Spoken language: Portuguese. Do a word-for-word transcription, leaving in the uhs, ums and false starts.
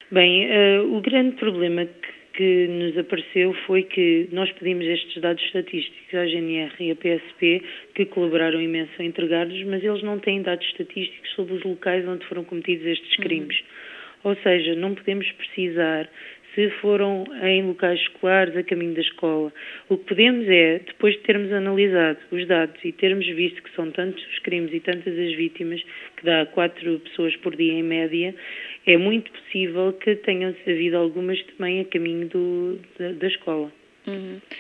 Bem, uh, o grande problema que, que nos apareceu foi que nós pedimos estes dados estatísticos à G N R e à P S P, que colaboraram imenso a entregar-nos, mas eles não têm dados estatísticos sobre os locais onde foram cometidos estes crimes. Uhum. Ou seja, não podemos precisar se foram em locais escolares a caminho da escola. O que podemos é, depois de termos analisado os dados e termos visto que são tantos os crimes e tantas as vítimas, que dá quatro pessoas por dia em média, é muito possível que tenham havido algumas também a caminho do, da, da escola. Uhum.